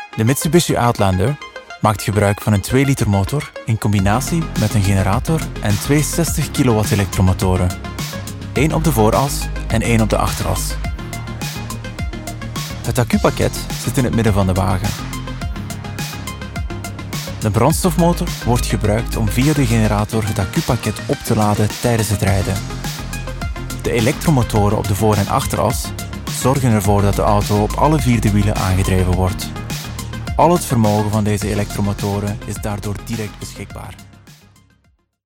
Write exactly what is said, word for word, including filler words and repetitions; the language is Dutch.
De Mitsubishi Outlander maakt gebruik van een twee liter motor in combinatie met een generator en twee zestig kilowatt elektromotoren. Eén op de vooras en één op de achteras. Het accupakket zit in het midden van de wagen. De brandstofmotor wordt gebruikt om via de generator het accupakket op te laden tijdens het rijden. De elektromotoren op de voor- en achteras zorgen ervoor dat de auto op alle vier de wielen aangedreven wordt. Al het vermogen van deze elektromotoren is daardoor direct beschikbaar.